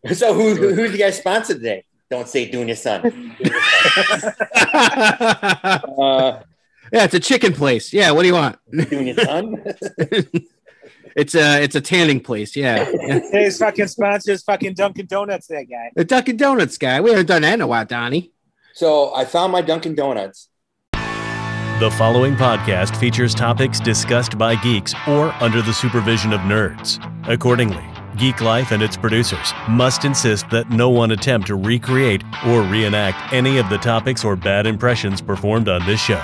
So who's you guys sponsored today? Don't say doing your son. Yeah, it's a chicken place. Yeah, what do you want? Doing your son? It's a tanning place. Yeah. His fucking sponsors fucking Dunkin' Donuts, that guy. The Dunkin' Donuts guy. We haven't done that in a while, Donnie. So I found my Dunkin' Donuts. The following podcast features topics discussed by geeks or under the supervision of nerds. Accordingly, Geek Life and its producers must insist that no one attempt to recreate or reenact any of the topics or bad impressions performed on this show.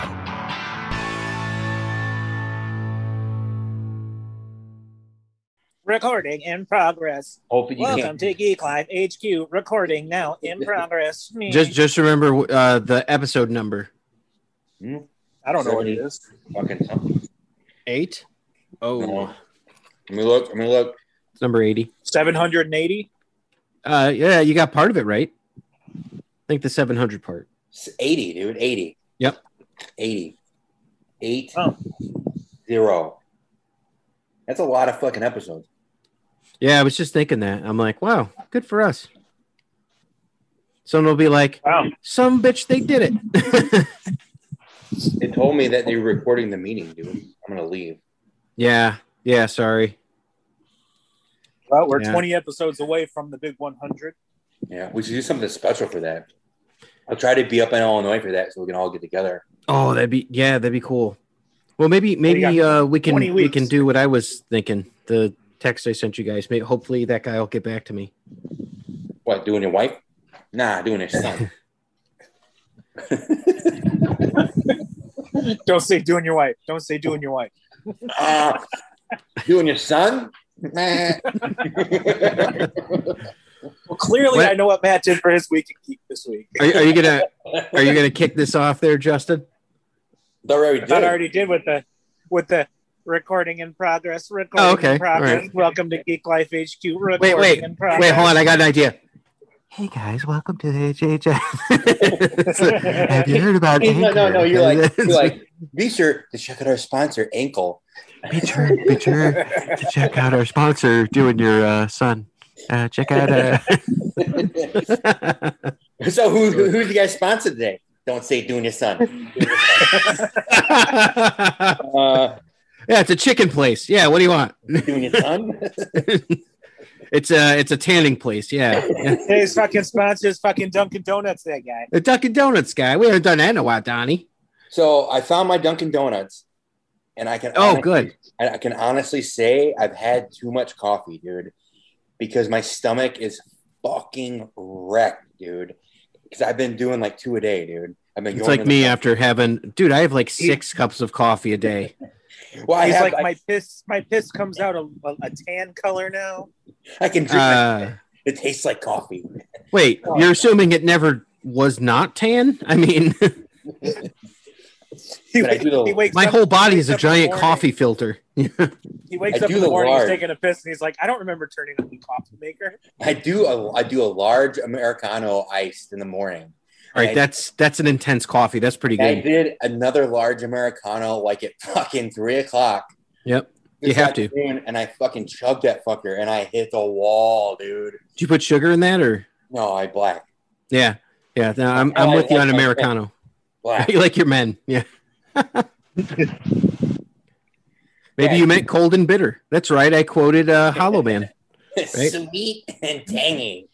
Recording in progress. Welcome to Geek Life HQ. Recording now in progress. Just remember the episode number. I don't know what it is. Fucking something. 8? Oh. No. Let me look. It's number 80. 780? Yeah, you got part of it right. I think the 700 part. It's 80, dude. 80. Yep. 80. 8 Oh. 0. That's a lot of fucking episodes. Yeah, I was just thinking that. I'm like, wow, good for us. Someone will be like, Wow. some bitch, they did it. They told me that they were recording the meeting, dude. I'm going to leave. Yeah, sorry. Well, we're 20 episodes away from the big 100. Yeah, we should do something special for that. I'll try to be up in Illinois for that so we can all get together. Oh, that'd be cool. Well, maybe we can do what I was thinking. The text I sent you guys. Maybe hopefully that guy will get back to me. What, doing your wife? Nah, doing his son. Don't say doing your wife. Don't say doing your wife. Doing your son? Nah. Well, clearly I know what Matt did for his week and geek this week. Are you gonna kick this off there, Justin? I already did with the recording in progress. Recording in progress. Right. Welcome to Geek Life HQ. Wait, hold on. I got an idea. Hey guys, welcome to the HHS. Have you heard about Anchor? No. You're like, be sure to check out our sponsor, Ankle. Be sure to check out our sponsor, doing your son. Check out. So who's you guys sponsored today? Don't say doing your son. Yeah, it's a chicken place. Yeah, what do you want? Doing your son? It's a tanning place. Yeah. His fucking sponsors fucking Dunkin' Donuts, that guy. The Dunkin' Donuts guy. We haven't done that in a while, Donnie. So I found my Dunkin' Donuts, and I can I can honestly say I've had too much coffee, dude, because my stomach is fucking wrecked, dude. Because I've been doing like 2 a day, dude. It's like me after having, dude. I have like 6 cups of coffee a day. Well, my piss comes out a tan color now. I can drink it tastes like coffee. Wait, you're assuming it never was not tan? I mean, my whole body is a giant coffee filter. He wakes up in the morning, he's taking a piss, and he's like, I don't remember turning on the coffee maker. I do a large Americano iced in the morning. All right, that's an intense coffee. That's pretty good. I did another large Americano like at fucking 3:00. Yep, you have to. And I fucking chugged that fucker, and I hit the wall, dude. Did you put sugar in that, or? No, I black. Yeah. No, I'm with you on Americano. Black. You like your men, yeah. Maybe you meant cold and bitter. That's right. I quoted Hollow Man. Right? Sweet and tangy.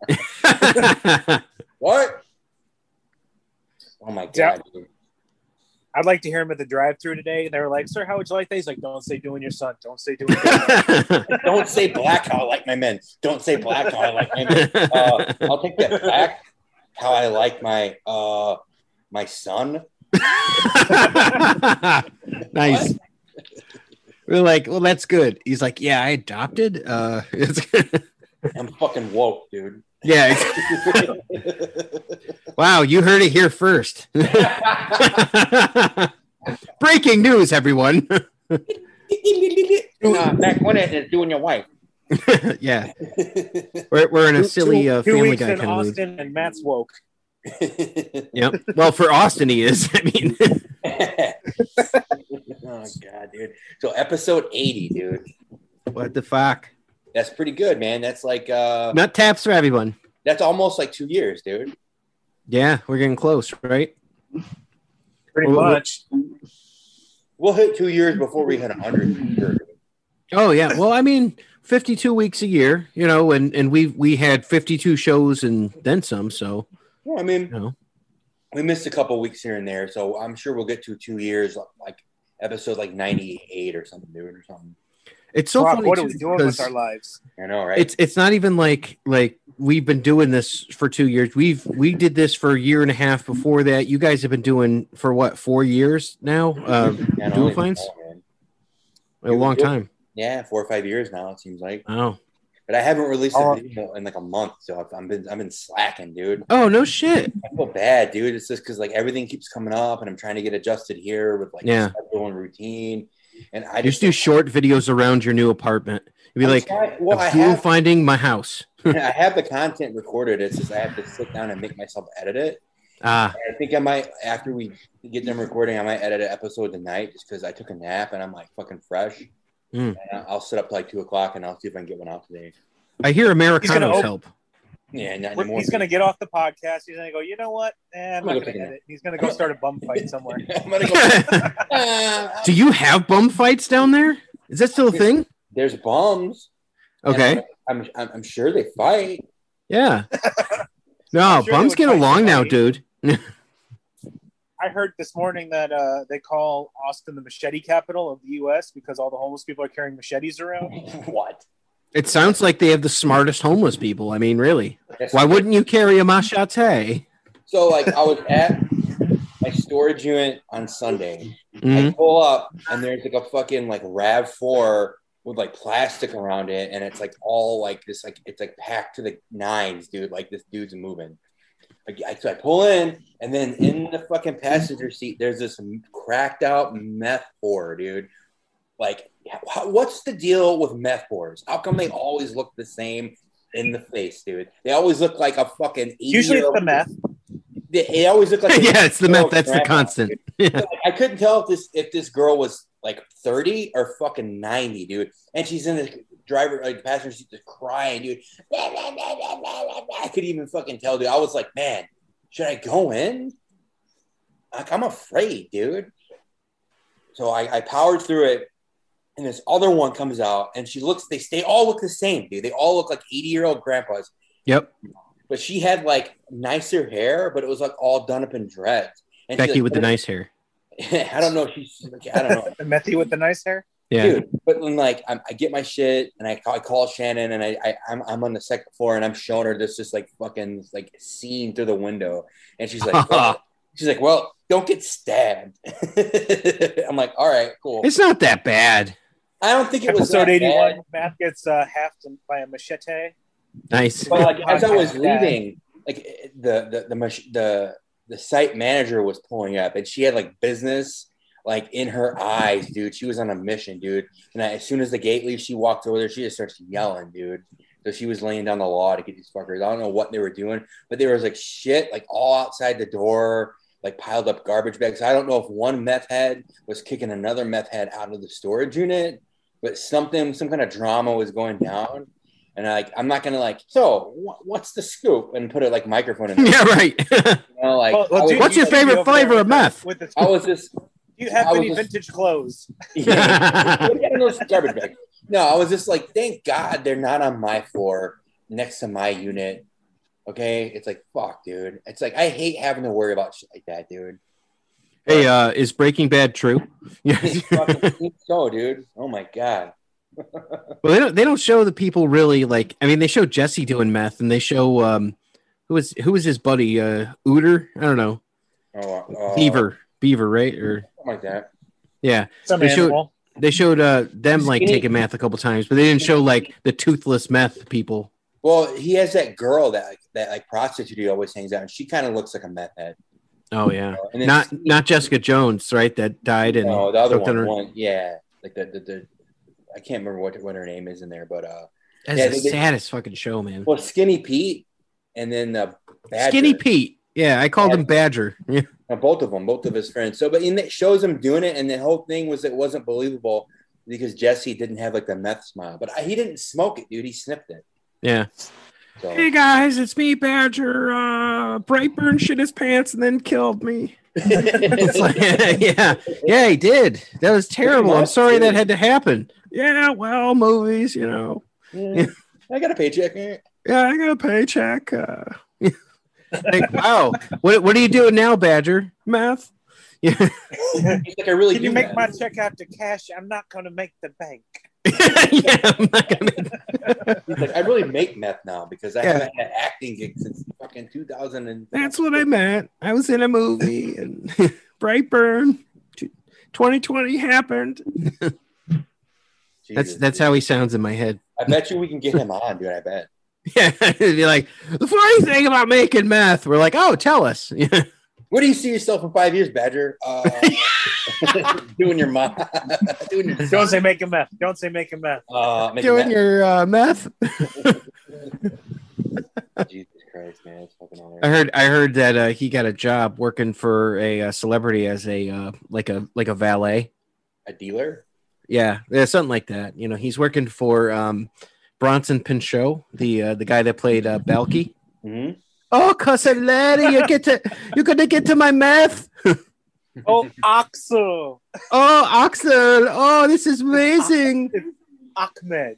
What? Oh my god! Dude. I'd like to hear him at the drive-thru today. And they were like, "Sir, how would you like that?" He's like, "Don't say doing your son. Don't say doing your son. Don't say black how I like my men. Don't say black how I like my men." I'll take that back. How I like my my son. Nice. What? We're like, well, that's good. He's like, yeah, I adopted. I'm fucking woke, dude. Yeah. Wow, you heard it here first. Breaking news, everyone. Back when it is doing your wife. Yeah. We're in a silly Family Guy kind of mood. Austin and Matt's woke. Yep. Well, for Austin, he is. I mean. Oh, God, dude. So episode 80, dude. What the fuck? That's pretty good, man. That's like not taps for everyone. That's almost like 2 years, dude. Yeah, we're getting close, right? Pretty much. We'll hit 2 years before we hit 100. Oh yeah. Well, I mean, 52 weeks a year, you know, and we had 52 shows and then some. So, well, I mean, we missed a couple weeks here and there, so I'm sure we'll get to 2 years, like episode like 98 or something, dude, or something. It's so funny. What are we doing with our lives? I know, right? It's not even like we've been doing this for 2 years. We did this for a year and a half before that. You guys have been doing for what, 4 years now? Dual Finds? A long time. Yeah, 4 or 5 years now. It seems like. Oh, but I haven't released a video in like a month, so I've been slacking, dude. Oh no shit! I feel bad, dude. It's just because like everything keeps coming up, and I'm trying to get adjusted here with like schedule and routine. And I just do short videos around your new apartment. You'd be dual finding my house. I have the content recorded. It's just I have to sit down and make myself edit it. I think I might, after we get them recording, I might edit an episode tonight just because I took a nap and I'm like fucking fresh. And I'll sit up till like 2 o'clock and I'll see if I can get one out today. I hear Americanos help. Yeah, not anymore. He's going to get off the podcast. He's going to go, you know what? I'm not going to edit. He's going to go start a bum fight somewhere. I'm gonna go, do you have bum fights down there? Is that still a thing? There's bums. Okay. I'm sure they fight. Yeah. No, bums get along now, dude. I heard this morning that they call Austin the machete capital of the U.S. because all the homeless people are carrying machetes around. What? It sounds like they have the smartest homeless people. I mean, really. Why wouldn't you carry a machete? So, like, I was at my storage unit on Sunday. I pull up, and there's like a fucking like RAV4 with like plastic around it, and it's like all like this, like it's like packed to the nines, dude. Like this dude's moving. So I pull in, and then in the fucking passenger seat, there's this cracked out meth whore, dude. Like, what's the deal with meth whores? How come they always look the same in the face, dude? They always look like a fucking 80-year-old. Usually it's the meth. They always look like yeah, it's the meth. That's the constant. Yeah. So, I couldn't tell if this girl was like 30 or fucking 90, dude. And she's in the passenger seat just crying, dude. I could even fucking tell, dude. I was like, man, should I go in? Like, I'm afraid, dude. So I powered through it, and this other one comes out, and they all look the same, dude. They all look like 80-year-old grandpas. Yep. But she had like nicer hair, but it was like all done up in dreads. And Becky with the nice hair. I don't know. I don't know. Methy with the nice hair. Yeah, dude. But when like I get my shit and I call Shannon and I'm on the second floor and I'm showing her this just like fucking like scene through the window, and she's like, well, don't get stabbed. I'm like, all right, cool. It's not that bad. I don't think it was episode 81. bad. Matt gets halved by a machete. Nice. But like as I was leaving, like the site manager was pulling up, and she had like business like in her eyes, dude. She was on a mission, dude. And as soon as the gate leaves, she walked over there. She just starts yelling, dude. So she was laying down the law to get these fuckers. I don't know what they were doing, but there was like shit like all outside the door, like piled up garbage bags. I don't know if one meth head was kicking another meth head out of the storage unit, but some kind of drama was going down. And I'm not gonna like. So what's the scoop? And put a like microphone in there. Yeah, right. What's your favorite flavor of meth? I was just. Do you have any vintage clothes? Yeah. Garbage bag. No, I was just like, thank God they're not on my floor next to my unit. Okay, it's like fuck, dude. It's like I hate having to worry about shit like that, dude. Hey, is Breaking Bad true? Yeah, think so, dude. Oh my God. Well, they don't show the people really like. I mean, they show Jesse doing meth, and they show who was his buddy Ooter. I don't know. Beaver, right? Or something like that. Yeah, animal. They showed them like taking meth a couple times, but they didn't show like the toothless meth people. Well, he has that girl that prostitute he always hangs out, and she kind of looks like a meth head. Oh yeah, not Jessica Jones, right? That died and no, the other one, yeah, like the I can't remember what her name is in there, but that's the saddest fucking show, man. Well, Skinny Pete, and then Badger. Skinny Pete. Yeah, I called him Badger. Yeah, both of his friends. So, but it shows him doing it, and the whole thing was it wasn't believable because Jesse didn't have like the meth smile, but he didn't smoke it, dude. He sniffed it. Yeah. So. Hey guys, it's me, Badger. Brightburn shit his pants and then killed me. It's like, yeah, he did. That was terrible. I'm sorry that had to happen. Yeah, well, movies, you know. Yeah. I got a paycheck. Yeah, I got a paycheck. Like, wow, what are you doing now, Badger? Math. Yeah. Like, I really Can you make my check out to cash? I'm not going to make the bank. Yeah, I'm not gonna. He's like, I really make meth now because I haven't had acting gigs since fucking 2000. And that's what I meant. I was in a movie and Brightburn. 2020 happened. That's how he sounds in my head. I bet you we can get him on, dude. I bet. Yeah, it'd be like the funny thing about making meth. We're like, oh, tell us. Where do you see yourself in 5 years, Badger? Doing your meth. Don't say making meth. Don't say making meth. Doing your meth. Jesus Christ, man! It's fucking hilarious. I heard that he got a job working for a celebrity as a like a valet, a dealer. Yeah, something like that. You know, he's working for Bronson Pinchot, the guy that played Balky. Mm-hmm. Oh, cousin Larry, you're gonna get to my meth. Oh, Axel. Oh, Axel. Oh, this is amazing. Ahmed.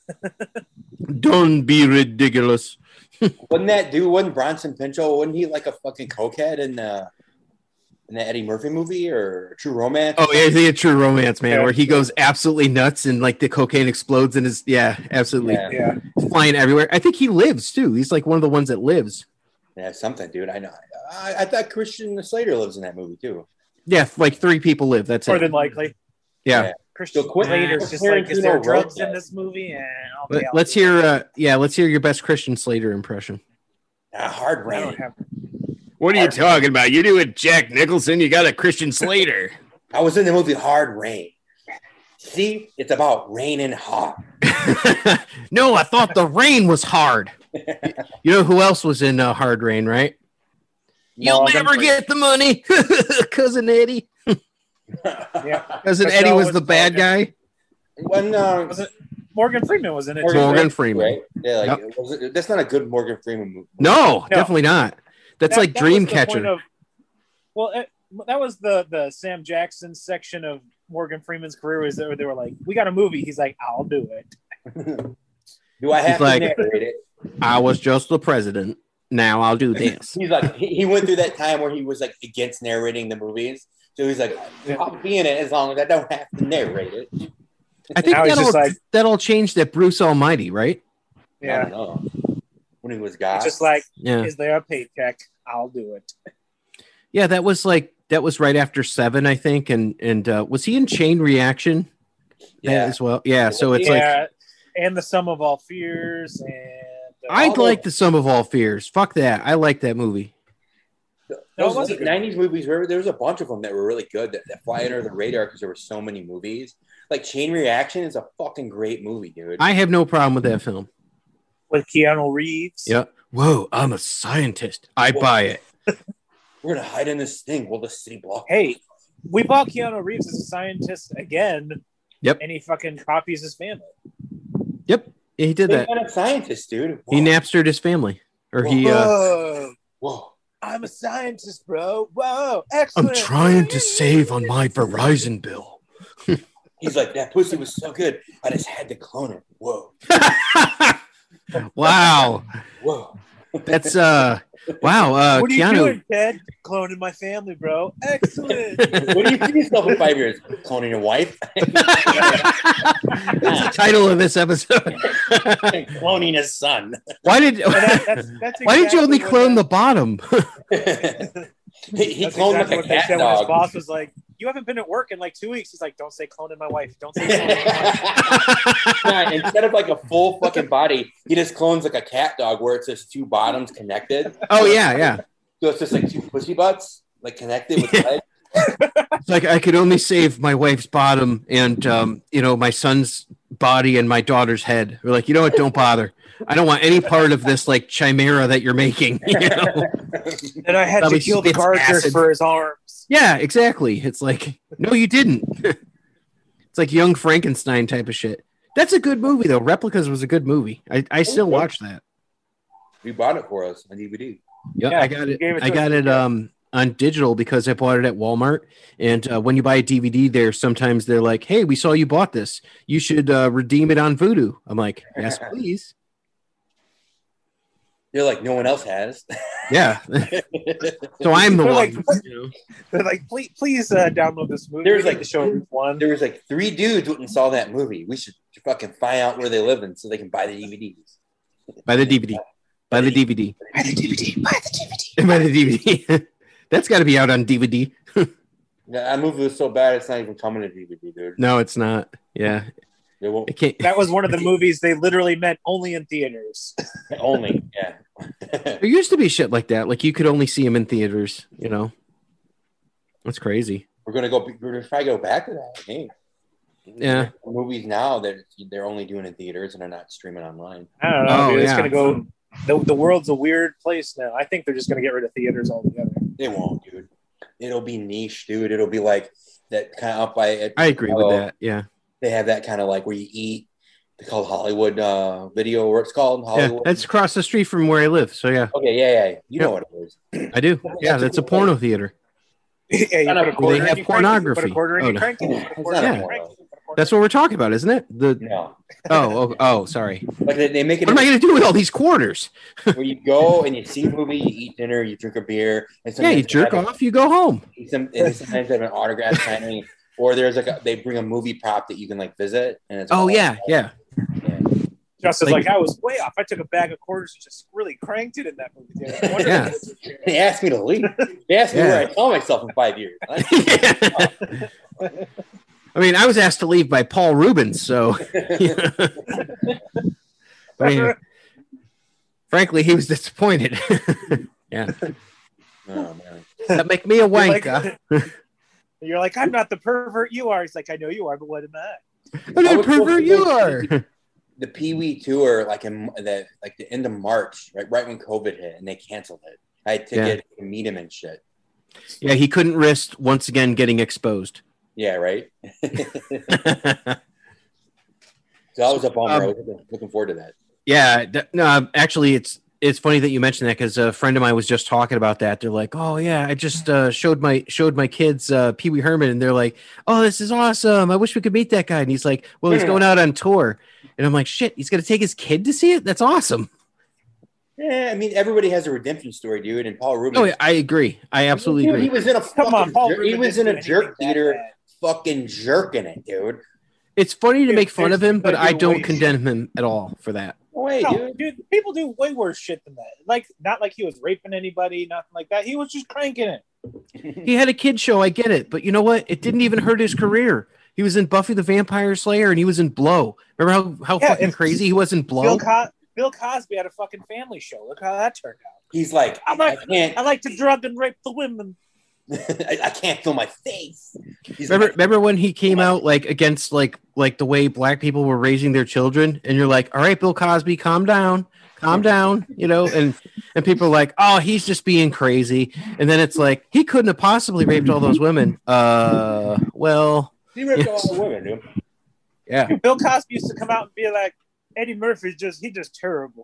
Don't be ridiculous. Wasn't Bronson Pinchot, wasn't he like a fucking cokehead in the Eddie Murphy movie or True Romance? Oh, yeah, the True Romance, man, where he goes absolutely nuts and like the cocaine explodes in his, absolutely. Yeah. Flying everywhere. I think he lives too. He's like one of the ones that lives. Yeah, something, dude. I know. I thought Christian Slater lives in that movie too. Yeah, like 3 people live. That's more it. than likely. Yeah. Christian Slater's just like, is there drugs in this movie? Let's hear your best Christian Slater impression. Hard Rain. What are you talking about? You doing Jack Nicholson? You got a Christian Slater. I was in the movie Hard Rain. See, it's about raining hard. No, I thought the rain was hard. You know who else was in Hard Rain, right? You'll never get the money, Cousin Eddie. Cousin Eddie was the bad guy. When was it Morgan Freeman was in it? Morgan Freeman. Right? Yeah, that's not a good Morgan Freeman movie. No, definitely not. That's like Dreamcatcher. That was the Sam Jackson section of Morgan Freeman's career. Was they were like, we got a movie. He's like, I'll do it. Do I have to narrate it? I was just the president. Now I'll do this. He's like, he went through that time where he was like against narrating the movies. So he's like, I'll be in it as long as I don't have to narrate it. I think that'll change that Bruce Almighty, right? Yeah. I don't know. When he was God. It's just like, is there a paycheck? I'll do it. Yeah, that was right after 7, I think. And was he in Chain Reaction? Yeah. As well. Yeah. So it's like, and The Sum of All Fears, and I like The Sum of All Fears. Fuck that. I like that movie. Those 90s movies, there was a bunch of them that were really good that fly under the radar because there were so many movies. Like Chain Reaction is a fucking great movie, dude. I have no problem with that film. With Keanu Reeves. Yeah. Whoa, I'm a scientist. I buy it. We're going to hide in this thing while the city blocks. Hey, we bought Keanu Reeves as a scientist again. Yep. And he fucking copies his family. Yep. He did that. He's not a scientist, dude. Whoa. He Napstered his family. Or Whoa. I'm a scientist, bro. Whoa. Excellent. I'm trying to save on my Verizon bill. He's like, that pussy was so good. I just had to clone it. Whoa. Wow. Whoa. That's wow. What are Keanu. you doing, Ted? Cloning my family, bro. Excellent. What do you see yourself in 5 years? Cloning your wife? That's the title of this episode. Cloning his son. Why did why did you only clone the bottom? He cloned like a cat dog. His boss was like, you haven't been at work in like 2 weeks. He's like, don't say cloning my wife. Don't say cloning my wife. Yeah, instead of like a full fucking body, he just clones like a cat dog where it's just 2 bottoms connected. Oh, yeah. So it's just like 2 pussy butts, like connected with legs. It's like I could only save my wife's bottom and my son's body and my daughter's head. We're like, you know what? Don't bother. I don't want any part of this like chimera that you're making. You know? And I had to kill the gardeners for his arms. Yeah, exactly. It's like, no, you didn't. It's like Young Frankenstein type of shit. That's a good movie though. Replicas was a good movie. I still watch that. We bought it for us on DVD. Yep, yeah, I got it. I got it on digital because I bought it at Walmart. And when you buy a DVD there, sometimes they're like, "Hey, we saw you bought this. You should redeem it on Vudu." I'm like, "Yes, please." They're like, "No one else has." Yeah. So I'm the one. Like, they're like, please download this movie. There's like to show one. There was like 3 dudes went and saw that movie. We should fucking find out where they live in so they can buy the DVDs. Buy the DVD. Buy the DVD. Buy the DVD. Buy the DVD. Buy the DVD. That's got to be out on DVD. That movie was so bad, it's not even coming to DVD, dude. No, it's not. Yeah. That was one of the movies they literally meant only in theaters. Only, yeah. There used to be shit like that. Like you could only see them in theaters, you know. That's crazy. We're gonna probably go back to that, I think. Yeah. Movies now that they're only doing in theaters and they're not streaming online. I don't know. Dude, it's gonna go. The world's a weird place now. I think they're just gonna get rid of theaters altogether. They won't, dude. It'll be niche, dude. It'll be like that kind of up by. I agree with that. Yeah. They have that kind of like where you eat. They call it Hollywood Video, or it's called Hollywood. Yeah, it's across the street from where I live. So yeah. Okay, yeah. You know what it is. I do. Yeah, that's a porno theater. Yeah, they have pornography. That's what we're talking about, isn't it? No. Oh, sorry. Like they make it. What am I going to do with all these quarters? Where you go and you see a movie, you eat dinner, you drink a beer. And you jerk off, you go home. Sometimes they have an autograph signing, or there's like they bring a movie prop that you can like visit. And it's yeah. Justin's like, I was way off. I took a bag of quarters and just really cranked it in that movie. Yeah. They asked me to leave. They asked me where I saw myself in 5 years. I mean, I was asked to leave by Paul Rubens, so I mean, frankly, he was disappointed. Yeah. Oh man. That make me a wanker. You're like, I'm not the pervert you are. He's like, I know you are, but what am I? I'm not the pervert you are. The Pee Wee tour, like the end of March, right when COVID hit, and they canceled it. I had tickets to meet him and shit. Yeah, he couldn't risk once again getting exposed. Yeah, right. So I was a bummer. I was looking forward to that. Yeah, no, actually, it's funny that you mentioned that because a friend of mine was just talking about that. They're like, "Oh yeah, I just showed my kids Pee Wee Herman," and they're like, "Oh, this is awesome! I wish we could meet that guy." And he's like, "Well, he's going out on tour," and I'm like, "Shit, he's gonna take his kid to see it? That's awesome." Yeah, I mean, everybody has a redemption story, dude. And Paul Rubens. Oh, yeah, I agree. I absolutely agree. He was in a jerk theater, fucking jerking it, dude. It's funny to make fun of him, but I don't condemn him at all for that. Dude, people do way worse shit than that. Like, not like he was raping anybody, nothing like that. He was just cranking it. He had a kid show, I get it, but you know what? It didn't even hurt his career. He was in Buffy the Vampire Slayer, and he was in Blow. Remember how fucking crazy he was in Blow? Bill Cosby had a fucking family show. Look how that turned out. He's like, I like to drug and rape the women. I can't feel my face. Remember when he came out like against like the way black people were raising their children, and you're like, all right, Bill Cosby, calm down, you know, and people are like, oh, he's just being crazy, and then it's like he couldn't have possibly raped all those women. Well, he raped all the women, dude. Yeah, Bill Cosby used to come out and be like, Eddie Murphy's just terrible.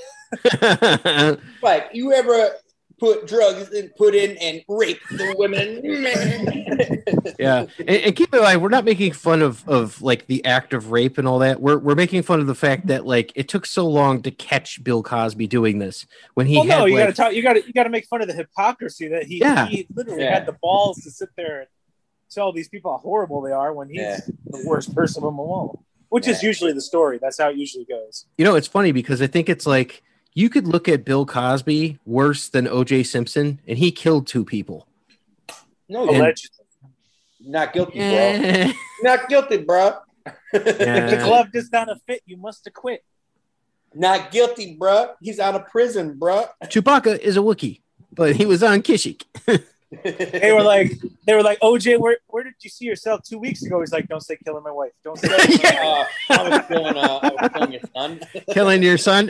Like, you ever put drugs and put in and rape the women? Yeah, and keep in mind, we're not making fun of like the act of rape and all that. We're making fun of the fact that like it took so long to catch Bill Cosby doing this when he. Well, you got to make fun of the hypocrisy that he literally had the balls to sit there and tell these people how horrible they are when he's the worst person of them all. Which is usually the story. That's how it usually goes. You know, it's funny because I think it's like you could look at Bill Cosby worse than O.J. Simpson, and he killed 2 people. No, allegedly. Not guilty, bro. Not guilty, bro. The glove does not fit. You must have quit. Not guilty, bro. He's out of prison, bro. Chewbacca is a Wookiee, but he was on Kashyyyk. They were like, OJ, where did you see yourself 2 weeks ago? He's like, don't say killing my wife. Don't say that. I was killing your son. Killing your son?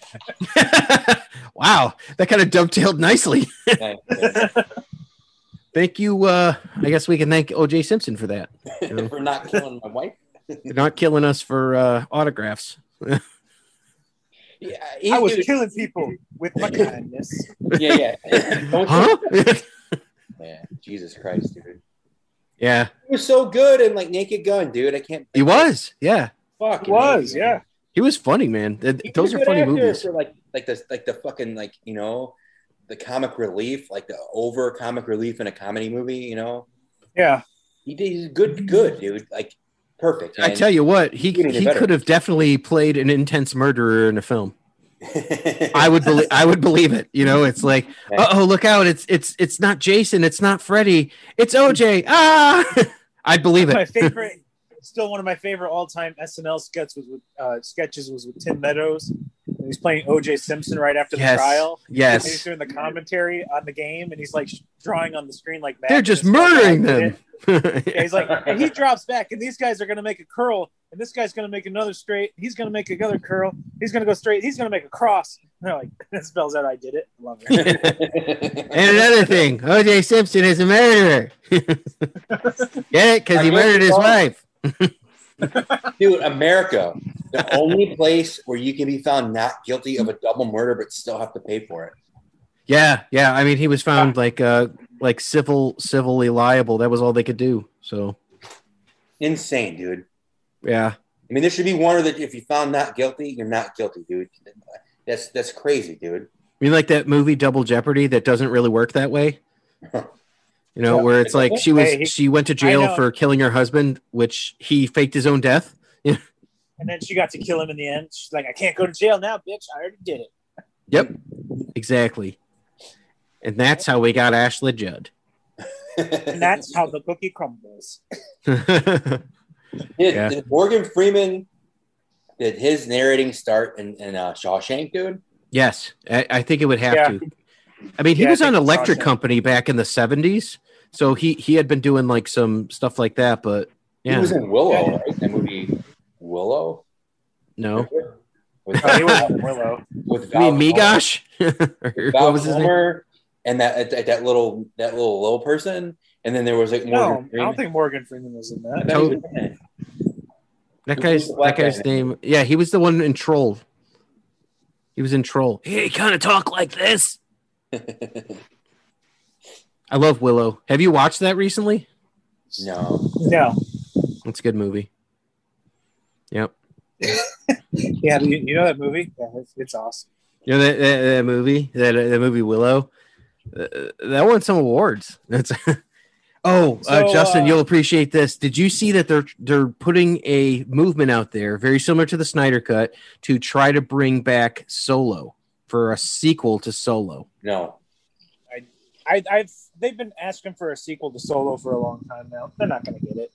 Wow, that kind of dovetailed nicely. thank you. I guess we can thank O.J. Simpson for that. For not killing my wife. Not killing us for autographs. Yeah, I was killing people with my kindness. Yeah. Huh? Yeah, Jesus Christ, dude. Yeah, he was so good in like Naked Gun, dude. I can't. He was, yeah. Fuck, he was, yeah. He was funny, man. Those are funny movies. For like the fucking like the comic relief, like the over comic relief in a comedy movie, Yeah, he's good, dude. Like perfect. Man. I tell you what, he could have definitely played an intense murderer in a film. I would believe it. It's like, look out! It's not Jason. It's not Freddy. It's OJ. I'd believe it. My favorite, still one of my favorite all-time SNL sketches was with Tim Meadows. And he's playing OJ Simpson right after the trial. Yes, and he's doing the commentary on the game, and he's like drawing on the screen like they're just murdering them. Yeah, he's like, and he drops back, and these guys are going to make a curl, and this guy's going to make another straight. He's going to make another curl. He's going to go straight. He's going to make a cross. And they're like, that spells out I did it. I love it. And another thing, O.J. Simpson is a murderer. Get it? Because he murdered his wife. Dude, America, the only place where you can be found not guilty of a double murder but still have to pay for it. Yeah. I mean, he was found like civilly liable. That was all they could do. So insane, dude. Yeah. I mean, there should be one that if you found not guilty, you're not guilty, dude. That's crazy, dude. I mean, like that movie Double Jeopardy that doesn't really work that way. Where it's like she went to jail for killing her husband, which he faked his own death. And then she got to kill him in the end. She's like, I can't go to jail now, bitch. I already did it. Yep, exactly. And that's how we got Ashley Judd. And that's how the cookie crumbles. Did Morgan Freeman, did his narrating start in Shawshank, dude? Yes, I think it would have to. I mean, he was on Electric Company back in the 70s, so he had been doing like some stuff like that, but yeah. He was in Willow, right? That movie Willow? No. He was in Willow. With you mean Migosh? What was his name? And that little little person, and then there was like Morgan Freeman. I don't think Morgan Freeman was in that. That guy's name. Yeah, he was the one in Troll. He was in Troll. Hey, kind of talk like this. I love Willow. Have you watched that recently? No. It's a good movie. Yep. Yeah, you know that movie? Yeah, it's awesome. You know that movie? That movie Willow? That won some awards. That's Justin, you'll appreciate this. Did you see that they're putting a movement out there very similar to the Snyder Cut to try to bring back Solo for a sequel to Solo? No. They've been asking for a sequel to Solo for a long time now. They're not going to get it.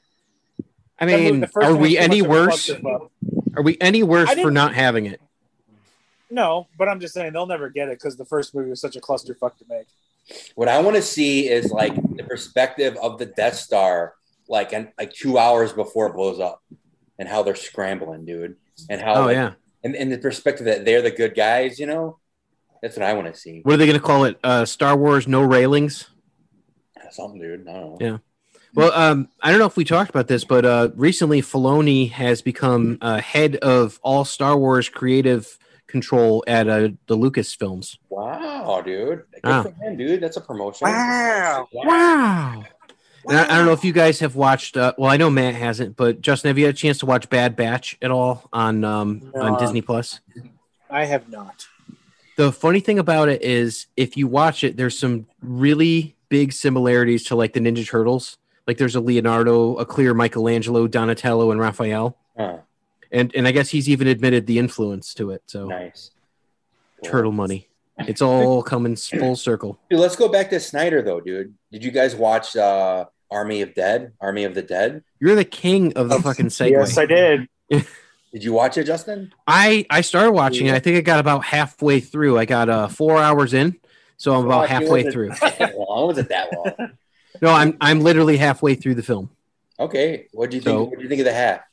I mean, are we any worse? Are we any worse for not having it? No, but I'm just saying they'll never get it because the first movie was such a clusterfuck to make. What I want to see is like the perspective of the Death Star, like 2 hours before it blows up, and how they're scrambling, dude, and how and the perspective that they're the good guys, that's what I want to see. What are they going to call it? Star Wars No Railings? Something, dude. I don't know. Yeah. Well, I don't know if we talked about this, but recently Filoni has become head of all Star Wars creative control at the Lucasfilms. Wow, dude. Good for him, dude. That's a promotion. Wow. And I don't know if you guys have watched. Well, I know Matt hasn't, but Justin, have you had a chance to watch Bad Batch at all on Disney Plus? I have not. The funny thing about it is, if you watch it, there's some really big similarities to like the Ninja Turtles. Like there's a Leonardo, a clear Michelangelo, Donatello, and Raphael. And I guess he's even admitted the influence to it. So nice. Turtle money. It's all coming full circle. Dude, let's go back to Snyder though, dude. Did you guys watch Army of the Dead? You're the king of the fucking segue. Yes, I did. Did you watch it, Justin? I started watching it. I think I got about halfway through. I got 4 hours in, so I'm about halfway through. Was it that long? No, I'm literally halfway through the film. Okay. What do you think? What do you think of the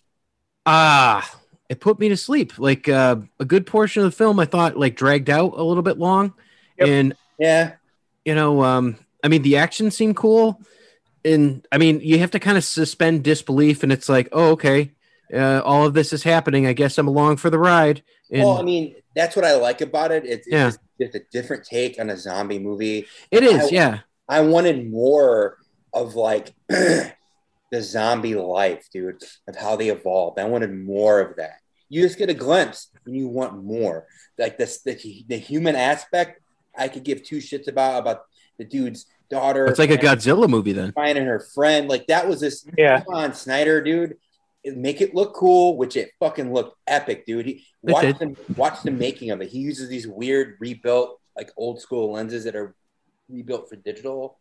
half? It put me to sleep. Like a good portion of the film, I thought like dragged out a little bit long, and I mean, the action seemed cool. And I mean, you have to kind of suspend disbelief, and it's like, oh, okay, all of this is happening. I guess I'm along for the ride. And, well, I mean, that's what I like about it. It's just a different take on a zombie movie. It is, yeah. I wanted more of like the zombie life, dude, of how they evolved. I wanted more of that. You just get a glimpse, and you want more. Like the human aspect, I could give two shits about the dude's daughter. It's like a Godzilla movie then. Finding her friend. Like that was this come on, Snyder, dude. Make it look cool, which it fucking looked epic, dude. Watch the making of it. He uses these weird rebuilt, like old school lenses that are rebuilt for digital.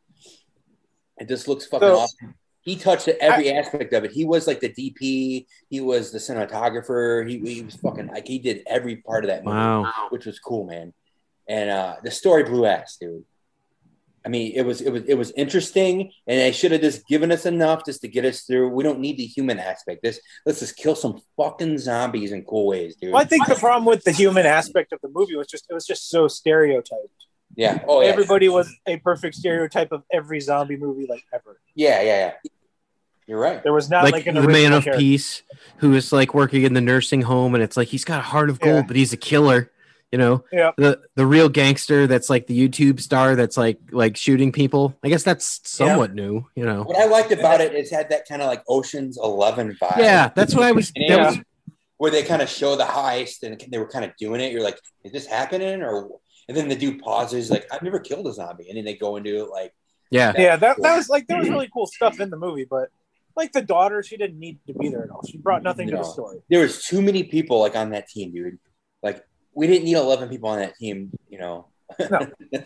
It just looks fucking awesome. He touched every aspect of it. He was like the DP. He was the cinematographer. He was fucking like he did every part of that movie, which was cool, man. And the story blew ass, dude. I mean, it was interesting, and they should have just given us enough just to get us through. We don't need the human aspect. Let's just kill some fucking zombies in cool ways, dude. Well, I think the problem with the human aspect of the movie was it was just so stereotyped. Yeah. Oh, yeah. Everybody was a perfect stereotype of every zombie movie like ever. Yeah. You're right. There was not like an the man of peace who is like working in the nursing home, and it's like he's got a heart of gold, but he's a killer. You know, the real gangster that's like the YouTube star that's like shooting people. I guess that's somewhat new. You know, what I liked about it is had that kind of like Ocean's 11 vibe. Yeah, that's what I was. Where they kind of show the heist and they were kind of doing it. You're like, is this happening? And then the dude pauses like, I've never killed a zombie, and then they go into it like, that was like there was really cool stuff in the movie, but like the daughter, she didn't need to be there at all. She brought nothing to the story. There was too many people like on that team, dude. Like. We didn't need 11 people on that team, you know. No.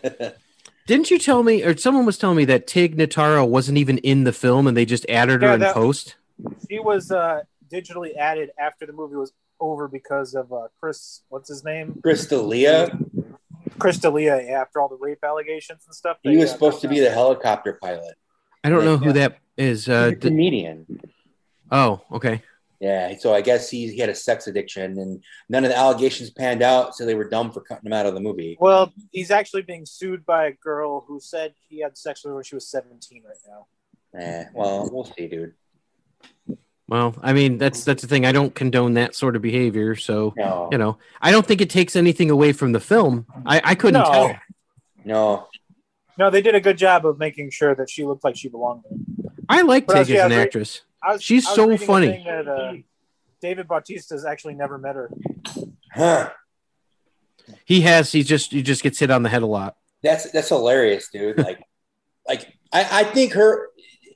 Didn't you tell me, or someone was telling me that Tig Notaro wasn't even in the film and they just added her in post? She was digitally added after the movie was over because of Chris, what's his name? Chris D'Elia, after all the rape allegations and stuff. He was supposed to be the helicopter pilot. I don't know who that is. He's a comedian. Oh, okay. Yeah, so I guess he had a sex addiction, and none of the allegations panned out, so they were dumb for cutting him out of the movie. Well, he's actually being sued by a girl who said he had sex with her when she was 17 right now. Well, we'll see, dude. Well, I mean, that's the thing. I don't condone that sort of behavior, so, you know, I don't think it takes anything away from the film. I couldn't tell. No, they did a good job of making sure that she looked like she belonged there. I like Tig as an actress. She's so funny. That, David Bautista's actually never met her. Huh. He has. He just gets hit on the head a lot. That's hilarious, dude. Like I think her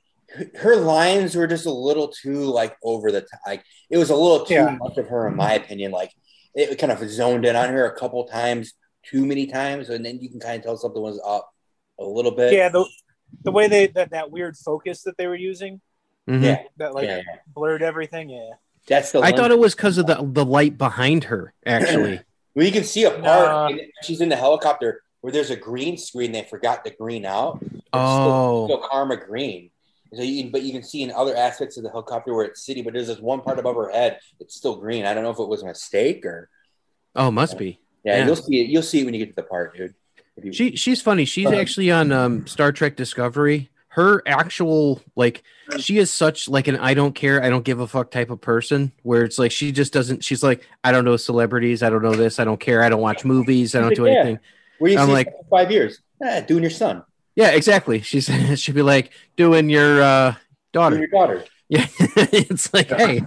lines were just a little too like over the top. Like it was a little too much of her, in my opinion. Like it kind of zoned in on her a couple times, too many times, and then you can kind of tell something was up a little bit. Yeah, the way that weird focus that they were using. Mm-hmm. That blurred everything. Yeah, that's I thought it was because of the light behind her. Actually, well, you can see a part. She's in the helicopter where there's a green screen. They forgot the green out. It's still Karma green. So you can see in other aspects of the helicopter where it's city, but there's this one part above her head. It's still green. I don't know if it was a mistake or. Oh, must be. Yeah, you'll see it. You'll see it when you get to the part, dude. She's funny. She's actually on Star Trek Discovery. Her actual, like, she is such like an I don't care, I don't give a fuck type of person where it's like she just doesn't, she's like, I don't know celebrities, I don't know this, I don't care, I don't watch movies, I don't do anything. Where you see like 5 years? Doing your son. Yeah, exactly. She'd be like, doing your daughter. Doing your daughter. Yeah. It's like, hey.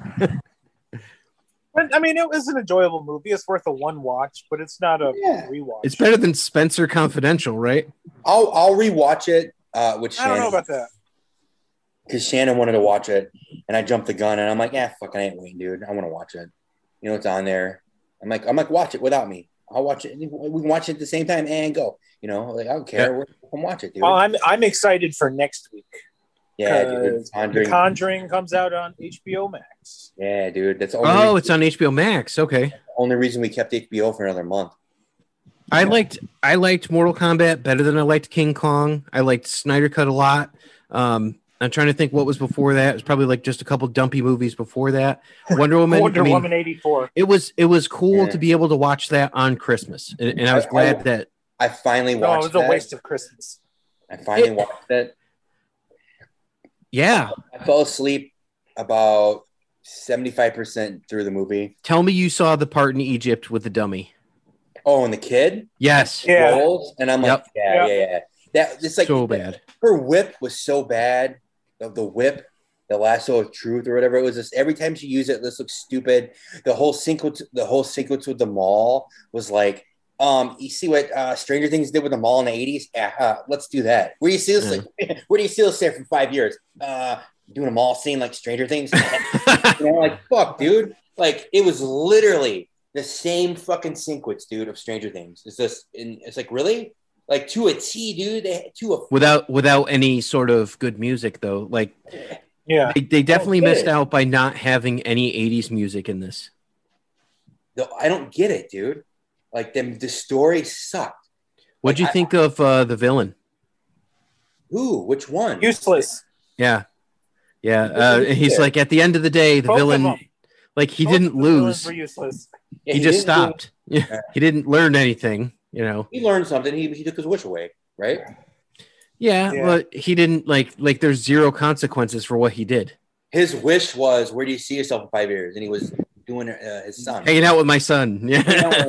I mean, it was an enjoyable movie. It's worth a one watch, but it's not a rewatch. It's better than Spencer Confidential, right? I'll rewatch it. With Shannon. I don't know about that. Because Shannon wanted to watch it, and I jumped the gun, and I'm like, fucking I ain't waiting, dude. I want to watch it. You know, it's on there. I'm like, watch it without me. I'll watch it. We can watch it at the same time and go. You know, like I don't care. We'll watch it, dude. Well, I'm excited for next week. Yeah, dude. The Conjuring comes out on HBO Max. Yeah, dude. That's it's on HBO Max. Okay. The only reason we kept HBO for another month. I liked Mortal Kombat better than I liked King Kong. I liked Snyder Cut a lot. I'm trying to think what was before that. It was probably like just a couple dumpy movies before that. Wonder Woman. Woman 84. It was cool to be able to watch that on Christmas, and I was glad that I finally watched. No, it was a waste of Christmas. I finally watched it. Yeah. I fell asleep about 75% through the movie. Tell me you saw the part in Egypt with the dummy. Oh, and the kid? Yes. Yeah. Rolls, and I'm like, yeah. It's like so bad. Her whip was so bad. The whip, the lasso of truth or whatever it was. Just every time she used it, this looks stupid. The whole sequence with the mall was like, you see what Stranger Things did with the mall in the 80s? Let's do that. Where do you see this? Where do you see this there for 5 years? Doing a mall scene like Stranger Things. Like, fuck, dude. Like, it was literally the same fucking sequence, dude, of Stranger Things. It's like, really? Like, to a T, dude. Without any sort of good music, though. Like, yeah, they definitely missed out by not having any 80s music in this. No, I don't get it, dude. Like, the story sucked. What'd you think of the villain? Who? Which one? Useless. Yeah. He's like, at the end of the day, the villain, like, he didn't lose. Were useless. He just stopped. Yeah. He didn't learn anything, you know. He learned something. He took his wish away, right? Yeah, but he didn't like there's zero consequences for what he did. His wish was, where do you see yourself in 5 years? And he was doing his son. Hanging out with my son. Yeah.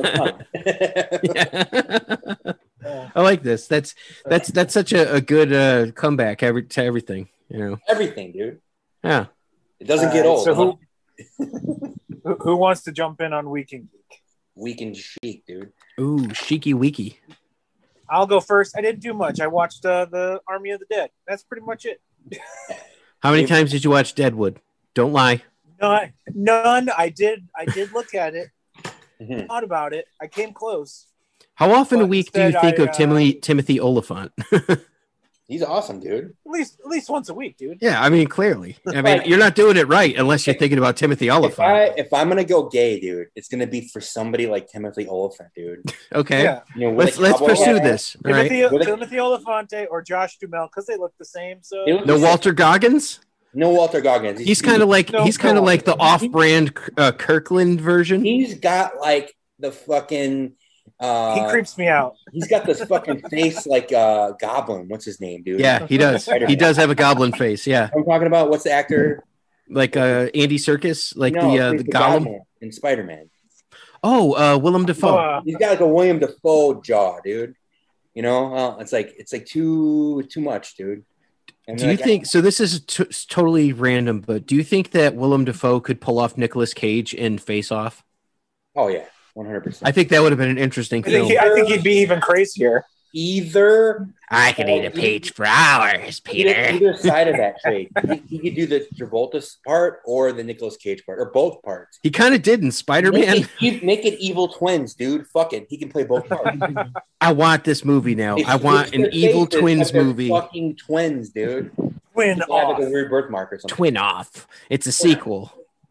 I like this. That's such a good comeback to everything, you know. Everything, dude. Yeah. It doesn't get old. So who wants to jump in on Week and Geek? Week and Chic, dude. Ooh, Cheeky Weeky. I'll go first. I didn't do much. I watched the Army of the Dead. That's pretty much it. How many times did you watch Deadwood? Don't lie. None. I did look at it. Thought about it. I came close. How often a week do you think of Timothy Olyphant? He's awesome, dude. At least once a week, dude. Yeah, I mean, clearly. I mean, you're not doing it right unless you're thinking about Timothy Olyphant. If I'm gonna go gay, dude, it's gonna be for somebody like Timothy Olyphant, dude. Okay. Yeah. You know, let's pursue this. Timothy Olyphant or Josh Duhamel, because they look the same. So no Walter Goggins. No Walter Goggins. He's kind of like the off-brand Kirkland version. He's got like the fucking. He creeps me out. He's got this fucking face like Goblin. What's his name, dude? Yeah, he does. He does have a goblin face. Yeah. I'm talking about what's the actor? Like Andy Serkis, like the Gollum in Spider-Man. Oh, Willem Dafoe. He's got like a William Dafoe jaw, dude. You know, it's like too much, dude. And do you think so? This is totally random, but do you think that Willem Dafoe could pull off Nicolas Cage in Face Off? Oh yeah. 100%. I think that would have been an interesting film. I think he'd be even crazier. Either I could eat a peach for hours, Peter. Either side of that trade. He could do the Travolta part or the Nicolas Cage part, or both parts. He kind of did in Spider-Man. Make it evil twins, dude. Fuck it. He can play both parts. I want this movie now. I want an evil twins movie. Fucking twins, dude. Twin off. Have like a weird birthmark or something. Twin off. It's a sequel.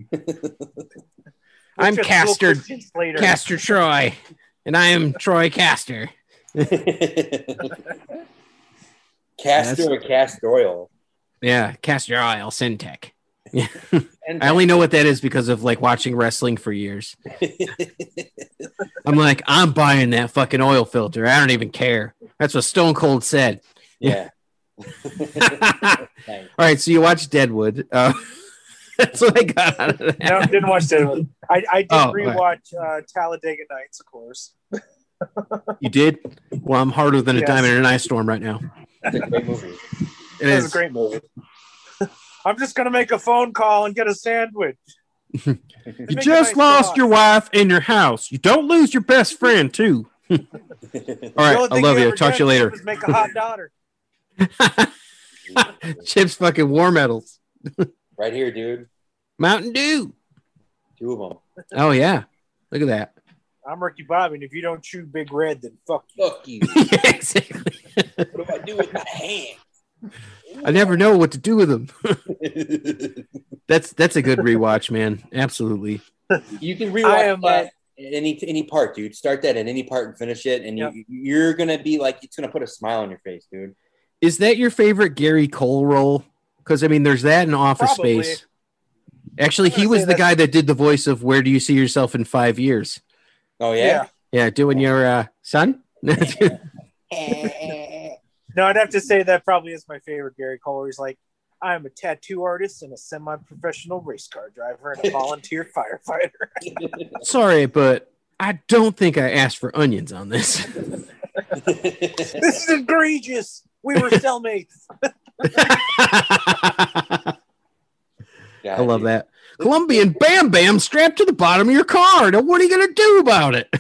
I'm Castor Troy, and I am Troy Castor. Castor or Castor Oil? Yeah, Castor Oil, Syntec. Yeah. I only know what that is because of like watching wrestling for years. I'm like, I'm buying that fucking oil filter. I don't even care. That's what Stone Cold said. Yeah. All right, so you watch Deadwood. That's what I got out of that. No, I didn't watch Deadwood. I did rewatch Talladega Nights, of course. You did? Well, I'm harder than a diamond in an ice storm right now. It's a great movie. It is a great movie. I'm just going to make a phone call and get a sandwich. You just lost your wife and your house. You don't lose your best friend, too. All right, I love you. Talk to you later. Make a hot daughter. Chip's fucking war medals. Right here, dude. Mountain Dew. 2 of them. Oh, yeah. Look at that. I'm Ricky Bobby, and if you don't chew Big Red, then fuck you. Fuck you. Yeah, exactly. What do I do with my hand? I never know what to do with them. That's a good rewatch, man. Absolutely. You can rewatch that at any part, dude. Start that at any part and finish it, and you're gonna be like, it's gonna put a smile on your face, dude. Is that your favorite Gary Cole role? Because I mean, there's that in Office Space. Actually, he was the guy that did the voice of "Where do you see yourself in 5 years?" Oh yeah, yeah, doing your son. No, I'd have to say that probably is my favorite Gary Cole. Where he's like, I'm a tattoo artist and a semi-professional race car driver and a volunteer firefighter. Sorry, but I don't think I asked for onions on this. This is egregious. We were cellmates. I love that. Colombian Bam Bam strapped to the bottom of your car. Now what are you going to do about it?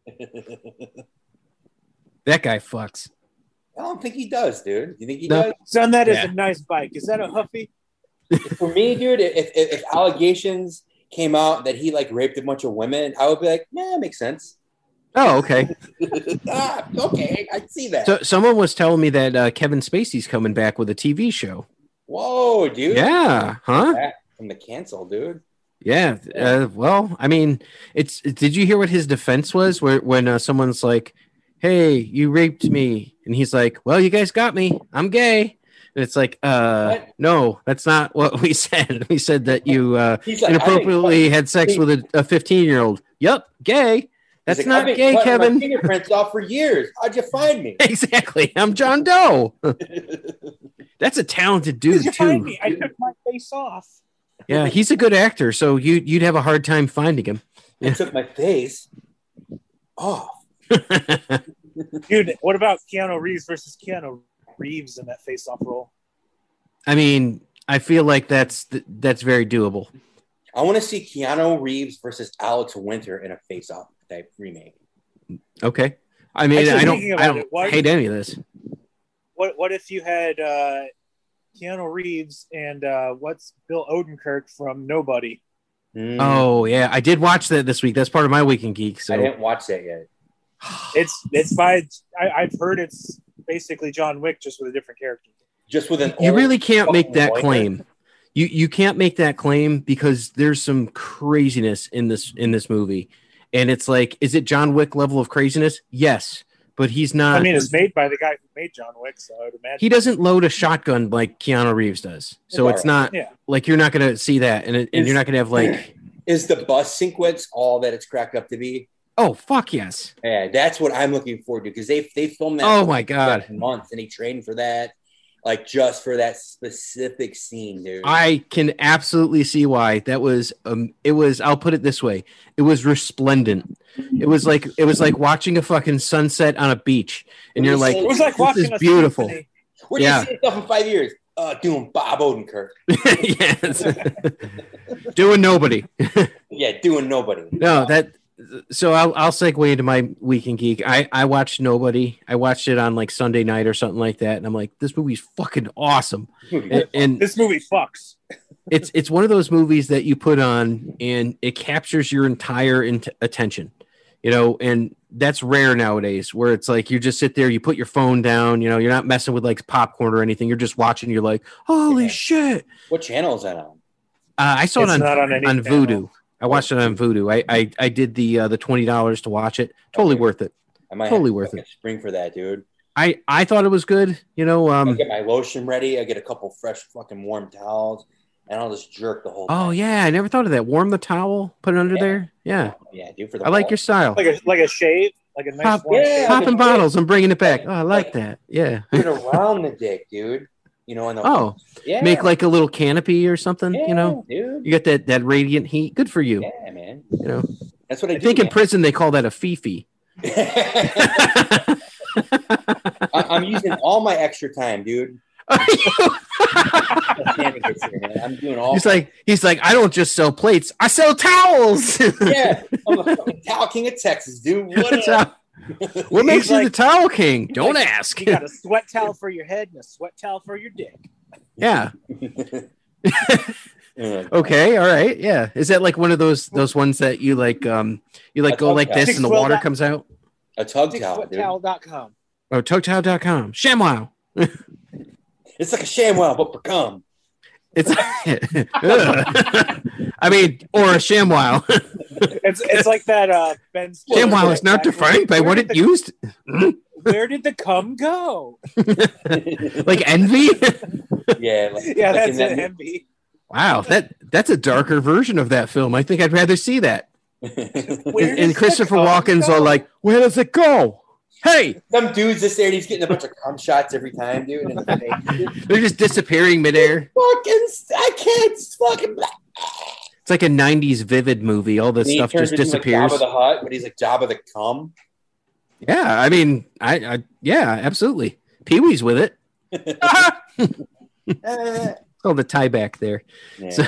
That guy fucks. I don't think he does, dude. You think he does? Son, that is a nice bike. Is that a Huffy? For me, dude, if allegations came out that he like raped a bunch of women, I would be like, yeah, makes sense. Oh, okay. Okay, I see that. So someone was telling me that Kevin Spacey's coming back with a TV show. Whoa, dude. Yeah, huh? From the cancel, dude. Yeah. Well, I mean, did you hear what his defense was? When someone's like, "Hey, you raped me," and he's like, "Well, you guys got me. I'm gay." And it's like, no, that's not what we said. We said that you inappropriately had sex with a 15-year-old. Yep, gay. That's like, not gay, Kevin. My fingerprints off for years. How'd you find me? Exactly. I'm John Doe. That's a talented dude, too. Find me? I took my face off. Yeah, he's a good actor, so you'd have a hard time finding him. I took my face off. Dude, what about Keanu Reeves versus Keanu Reeves in that face-off role? I mean, I feel like that's very doable. I want to see Keanu Reeves versus Alex Winter in a face-off type remake. Okay. I mean, I don't hate any of this. What if you had Keanu Reeves and what's Bill Odenkirk from Nobody? Oh yeah, I did watch that this week. That's part of my Weekend Geek. So I didn't watch that yet. It's by I've heard it's basically John Wick just with a different character. Just with an you really can't make that claim. You can't make that claim because there's some craziness in this movie, and it's like, is it John Wick level of craziness? Yes, but he's not. I mean, it's made by the guy who made John Wick, so I would imagine he doesn't load a shotgun like Keanu Reeves does. So it's not like you're not going to see that, and you're not going to have like. Is the bus sequence all that it's cracked up to be? Oh fuck yes! Yeah, that's what I'm looking forward to because they filmed that. Oh my god! Months, and he trained for that. Like just for that specific scene, dude. I can absolutely see why that was. It was. I'll put it this way: it was resplendent. It was like watching a fucking sunset on a beach, and you're like, it was like watching this is beautiful. Where do you see yourself in 5 years? Doing Bob Odenkirk. Yes. Doing Nobody. Yeah, doing Nobody. No, that. So I'll segue into my Weekend Geek. I watched Nobody. I watched it on like Sunday night or something like that, and I'm like, this movie's fucking awesome. And this movie fucks. It's one of those movies that you put on and it captures your entire attention, and that's rare nowadays. Where it's like you just sit there, you put your phone down, you're not messing with like popcorn or anything. You're just watching. You're like, holy shit! What channel is that on? I saw it on Vudu. I watched it on Vudu. I did the $20 to watch it. Totally worth it. I might totally worth it. Spring for that, dude. I thought it was good. I get my lotion ready. I get a couple fresh fucking warm towels, and I'll just jerk the whole time. Oh yeah, I never thought of that. Warm the towel, put it under there. Yeah, dude. For the I like your style. Like a shave, like a nice popping bottles and bringing it back. Oh, I like that. Yeah. Put it around the dick, dude. Make like a little canopy or something, dude. You got that radiant heat. Good for you. Yeah, man. That's what I think in prison they call that a fifi. I'm using all my extra time, dude. I'm doing all. He's like, I don't just sell plates, I sell towels. Yeah, I'm a fucking towel king of Texas, dude. What makes you the towel king? Don't ask. You got a sweat towel for your head and a sweat towel for your dick. Yeah. Okay. All right. Yeah. Is that like one of those ones that you like? Go like this and the water comes out. A tug towel. Towel.com. Oh, tugtowel.com. ShamWow. It's like a ShamWow, but for cum. It's. I mean, or a ShamWow. It's like that. Ben Stiller. ShamWow is not defined by what it used. Where did the cum go? Like envy. Yeah. That's it. Envy. Wow, that's a darker version of that film. I think I'd rather see that. And Christopher Walken's all like, "Where does it go?" Hey, some dude's just there. And he's getting a bunch of cum shots every time, dude. And they're just disappearing midair. I can't fucking. It's like a '90s Vivid movie. All this stuff just disappears. Like Jabba the Hutt, but he's like Jabba the cum. Yeah, I mean, yeah, absolutely. Pee-wee's with it. Oh, the tie back there. Yeah, so,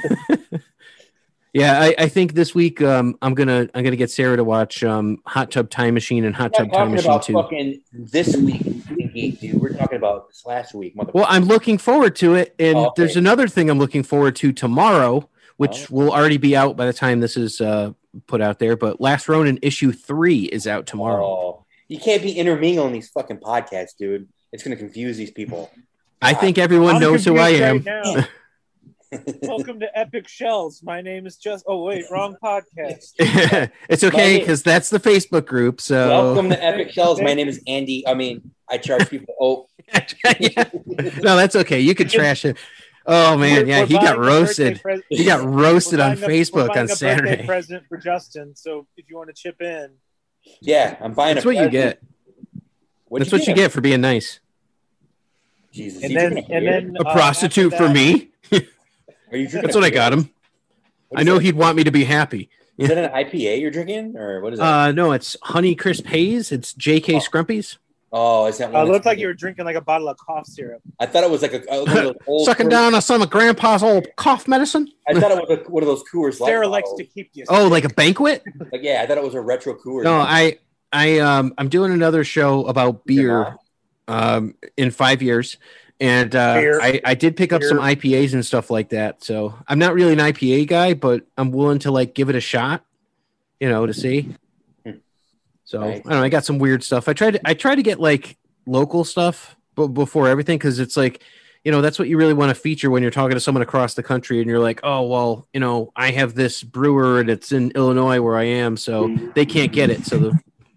yeah, I think this week I'm gonna get Sarah to watch Hot Tub Time Machine and Hot Tub Time Machine 2. Fucking this week, dude. We're talking about this last week. Well, I'm looking forward to it, and there's another thing I'm looking forward to tomorrow, which will already be out by the time this is put out there. But Last Ronin issue 3 is out tomorrow. Oh, you can't be intermingling these fucking podcasts, dude. It's gonna confuse these people. I think everyone knows who I am. Right Welcome to Epic Shells. My name is just. Oh wait, wrong podcast. It's okay because that's the Facebook group. So welcome to Epic Shells. My name is Andy. I mean, I charge people. Oh, no, that's okay. You can trash it. Oh man, yeah, he got roasted. He got roasted on Facebook on Saturday. Present for Justin. So if you want to chip in, yeah, I'm buying. That's what you get. That's what you get for being nice. Jesus, and then a prostitute for me. Are you That's what I got him. I know he'd want me to be happy. Is that an IPA you're drinking, or what is that? No, it's Honey Crisp Haze. It's JK Scrumpies. Oh, is that one? It looked like you were drinking like a bottle of cough syrup. I thought it was like a old sucking down on some of Grandpa's old cough medicine. I thought it was one of those Coors Light. Sarah likes to keep you. Oh, like a banquet? Like, yeah, I thought it was a retro Coors. No, I'm doing another show about beer in 5 years. And I did pick up some IPAs and stuff like that. So I'm not really an IPA guy, but I'm willing to like give it a shot, to see. So nice. I don't know. I got some weird stuff. I try to get like local stuff before everything. Cause it's like, that's what you really want to feature when you're talking to someone across the country and you're like, oh, well, I have this brewer and it's in Illinois where I am. So they can't get it. So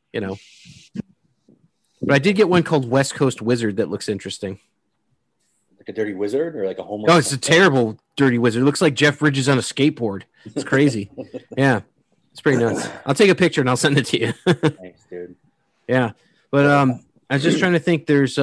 but I did get one called West Coast Wizard that looks interesting. Like a dirty wizard or like a homeless? No, it's a terrible dirty wizard. It looks like Jeff Bridges on a skateboard. It's crazy. Yeah, it's pretty nuts. I'll take a picture and I'll send it to you. Thanks, dude. Yeah, but I was just trying to think. There's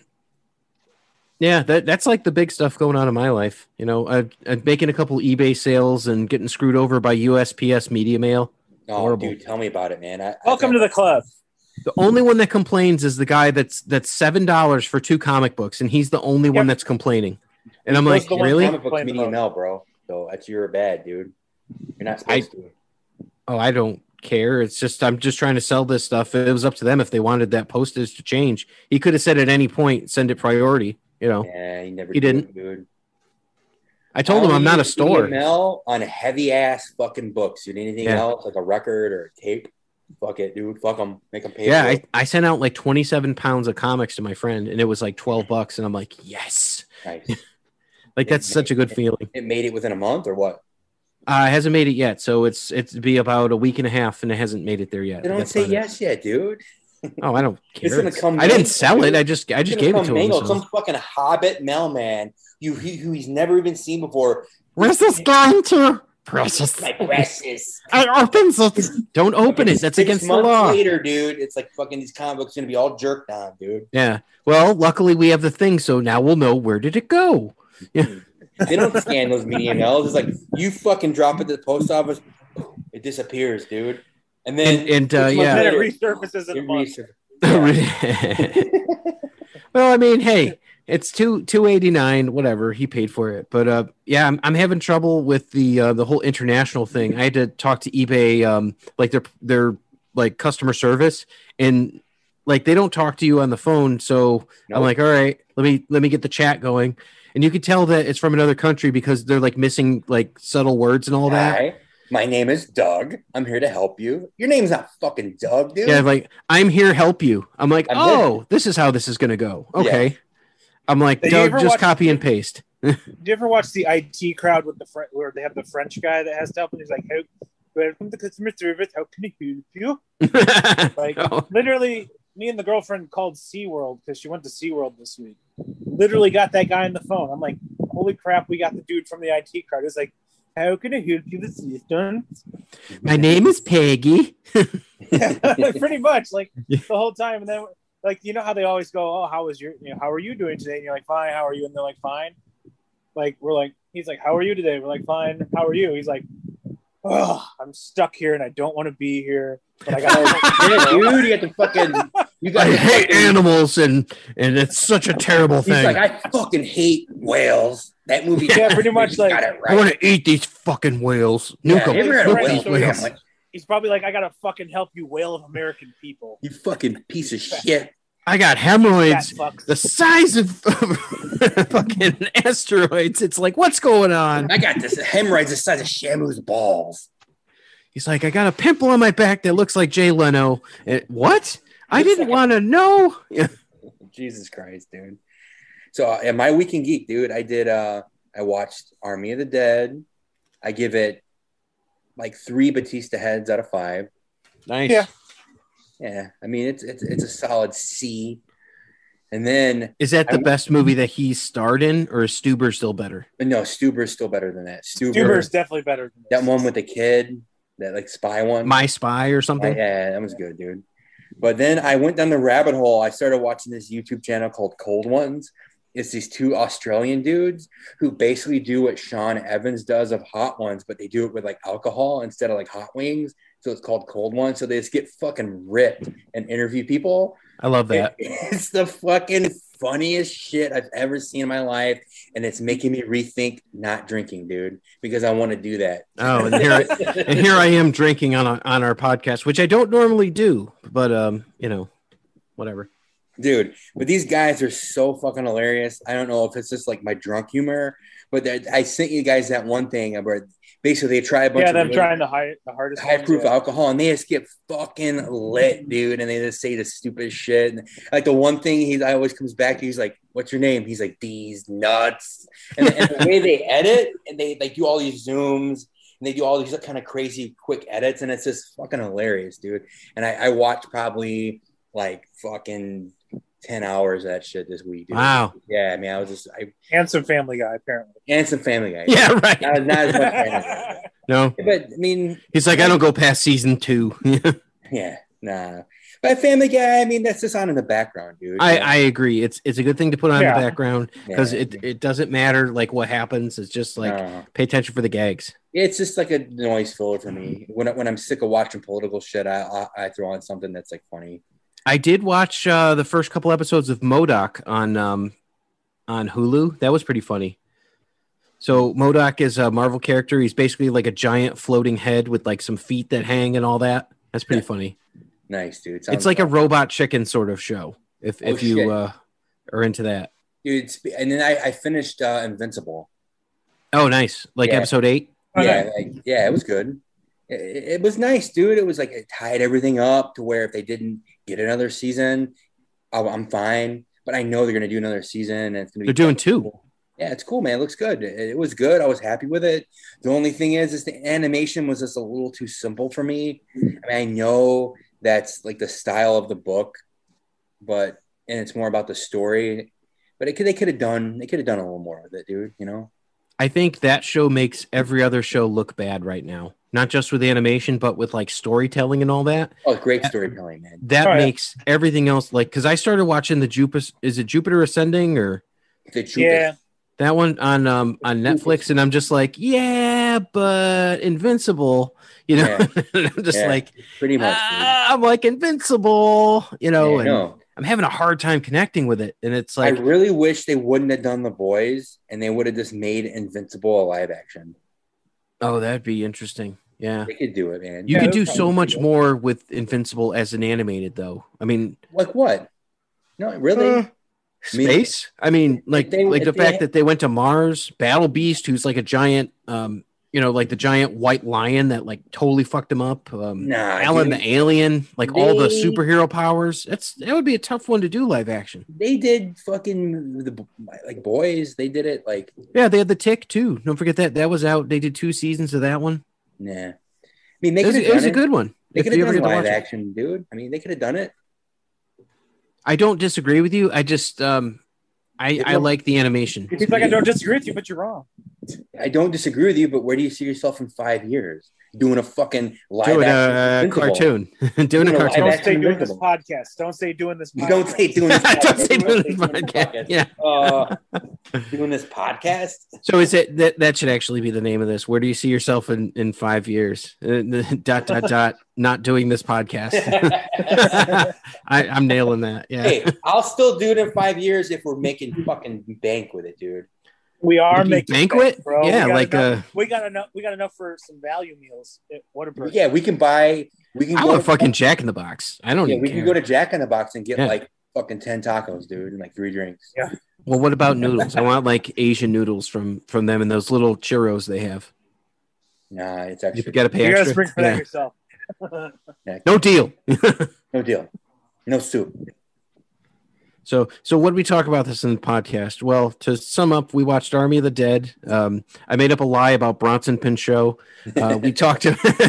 that's like the big stuff going on in my life. I'm making a couple eBay sales and getting screwed over by USPS Media Mail. Oh, horrible. Dude, tell me about it, man. Welcome to the club. The only one that complains is the guy that's $7 for 2 comic books, and he's the only one that's complaining. And I'm like, really? Comic books Media Mail, bro. So that's your bad, dude. You're not supposed to. Oh, I don't care. It's just I'm just trying to sell this stuff. It was up to them if they wanted that postage to change. He could have said at any point, send it priority. Yeah, he never. He didn't. Dude. I told him I'm not a store. Mail on heavy ass fucking books. You need anything else like a record or a tape? Fuck it, dude. Fuck them. Make them pay. Yeah, I sent out like 27 pounds of comics to my friend, and it was like $12, and I'm like, yes. Nice. That's such a good feeling. It made it within a month or what? It hasn't made it yet, so it's be about a week and a half, and it hasn't made it there yet. They don't say yes yet, dude. Oh, I don't care. It's gonna come. I didn't sell it. I just gave it to him. Some fucking hobbit mailman who he's never even seen before. Where's this going to? Precious. My precious. I opens it. Don't open it. That's against the law. Later, dude. It's like fucking these comic books going to be all jerked on, dude. Yeah. Well, luckily we have the thing, so now we'll know where did it go. Yeah. They don't scan those media mails. It's like you fucking drop it to the post office, it disappears, dude. And then it resurfaces in a month. Well, I mean, hey. It's $289, whatever he paid for it, but I'm having trouble with the whole international thing. I had to talk to eBay, like their like customer service, and like they don't talk to you on the phone. So nope. I'm like, all right, let me get the chat going, and you can tell that it's from another country because they're like missing like subtle words and all that. Hi, my name is Doug. I'm here to help you. Your name's not fucking Doug, dude. Yeah, like I'm here to help you. I'm like, this is how this is gonna go. Okay. Yeah. I'm like, Doug, just copy and paste. Did you ever watch the IT crowd with where they have the French guy that has to help, and he's like, "Hey, welcome to customer service. How can I help you?" Like, literally, me and the girlfriend called SeaWorld because she went to SeaWorld this week. Literally got that guy on the phone. I'm like, holy crap, we got the dude from the IT crowd. It's like, How can I help you, assistant? My name is Peggy. Yeah, pretty much, like the whole time, and then like you know how they always go, "Oh, how are you doing today?" And you're like, "Fine, how are you?" And they're like, "Fine." Like we're like, he's like, "How are you today?" We're like, "Fine, how are you?" He's like, "Oh, I'm stuck here and I don't want to be here, but I got." Yeah, dude, you got to fucking. I hate animals, and it's such a terrible thing. He's like, I fucking hate whales. That movie, yeah, pretty much like right. I want to eat these fucking whales. Nuke He's probably like, I gotta fucking help you, whale of American people. You fucking piece of shit. I got hemorrhoids the size of fucking asteroids. It's like, what's going on? I got this hemorrhoids the size of Shamu's balls. He's like, I got a pimple on my back that looks like Jay Leno. What? I didn't want to know. Jesus Christ, dude. So in my Week in Geek, dude, I watched Army of the Dead. I give it like 3 Batista heads out of 5. Nice. Yeah. I mean, it's a solid C. And then is that the best movie that he starred in, or is Stuber still better? No, Stuber's still better than that. Stuber's definitely better than that one with the kid, that like spy one. My Spy or something. Yeah, that was good, dude. But then I went down the rabbit hole. I started watching this YouTube channel called Cold Ones. It's these 2 Australian dudes who basically do what Sean Evans does of Hot Ones, but they do it with like alcohol instead of like hot wings. So it's called Cold Ones. So they just get fucking ripped and interview people. I love that. It's the fucking funniest shit I've ever seen in my life. And it's making me rethink not drinking, dude, because I want to do that. Oh, and here I am drinking on our podcast, which I don't normally do, but whatever. Dude, but these guys are so fucking hilarious. I don't know if it's just like my drunk humor, but I sent you guys that one thing where basically they try a bunch of them trying the hardest high proof alcohol, and they just get fucking lit, dude, and they just say the stupidest shit. And like the one thing I always comes back to, he's like, "What's your name?" He's like, "These nuts." And the way they edit, and they like do all these zooms, and they do all these kind of crazy quick edits, and it's just fucking hilarious, dude. And I watched probably like fucking 10 hours of that shit this week, dude. Wow. Yeah, I mean, and some Family Guy, apparently. And some Family Guy. Yeah, right. Not as much Family Guy. No. But, I mean... He's like, I don't go past season 2. Yeah, nah. But Family Guy, I mean, that's just on in the background, dude. I agree. It's a good thing to put on in the background because it doesn't matter, like, what happens. It's just, like, pay attention for the gags. It's just like a noise filler for me. When I'm sick of watching political shit, I throw on something that's, like, funny. I did watch the first couple episodes of MODOK on Hulu. That was pretty funny. So MODOK is a Marvel character. He's basically like a giant floating head with like some feet that hang and all that. That's pretty funny. Nice, dude. It's like a Robot Chicken sort of show. If you are into that, dude. And then I finished Invincible. Oh, nice! Like episode 8. Yeah, it was good. It was nice, dude. It was like it tied everything up to where if they didn't get another season, I'm fine. But I know they're going to do another season, and it's going to be. They're doing 2. Yeah, it's cool, man. It looks good. It was good. I was happy with it. The only thing is the animation was just a little too simple for me. I mean, I know that's like the style of the book, and it's more about the story. But they could have done a little more with it, dude. You know. I think that show makes every other show look bad right now. Not just with animation, but with like storytelling and all that. Oh, great storytelling, man. That makes everything else like, because I started watching Jupiter Ascending or that one on Netflix, and I'm just like, yeah, but Invincible, you know. I'm just like, pretty much. I'm like Invincible, you know, and I'm having a hard time connecting with it, and it's like, I really wish they wouldn't have done The Boys, and they would have just made Invincible a live action. Oh, that'd be interesting. Yeah, they could do it, man. You could do so much more with Invincible as an animated, though. I mean, like what? No, really. Space. I mean, like the fact that they went to Mars. Battle Beast, who's like a giant, like the giant white lion that like totally fucked him up. Alan the Alien, like all the superhero powers. That would be a tough one to do live action. They did fucking like Boys. They did it like they had the Tick too. Don't forget that was out. They did 2 seasons of that one. Nah, I mean it was a good one. They could have done live action, dude. I mean, they could have done it. I don't disagree with you. I just I like the animation. He's like, I don't disagree with you, but you're wrong. I don't disagree with you, but where do you see yourself in 5 years? Doing a fucking live cartoon. Doing a cartoon. Don't say doing this podcast. Don't say doing this podcast. Don't say doing this podcast. Don't say doing this podcast. Yeah. Doing this podcast. So is it that should actually be the name of this? Where do you see yourself in 5 years? ... Not doing this podcast. I'm nailing that. Yeah. Hey, I'll still do it in 5 years if we're making fucking bank with it, dude. We are making banquet, bank, bro. Yeah, we got enough for some value meals at Whataburger. Yeah, we can buy. I want fucking Jack in the Box. I don't. Yeah, we can go to Jack in the Box and get like fucking 10 tacos, dude, and like 3 drinks. Yeah. Well, what about noodles? I want like Asian noodles from them and those little churros they have. Nah, it's actually you got to pay extra. You got to spring for that yourself. No deal. No deal. No soup. So what did we talk about this in the podcast? Well, to sum up, we watched Army of the Dead. I made up a lie about Bronson Pinchot. We talked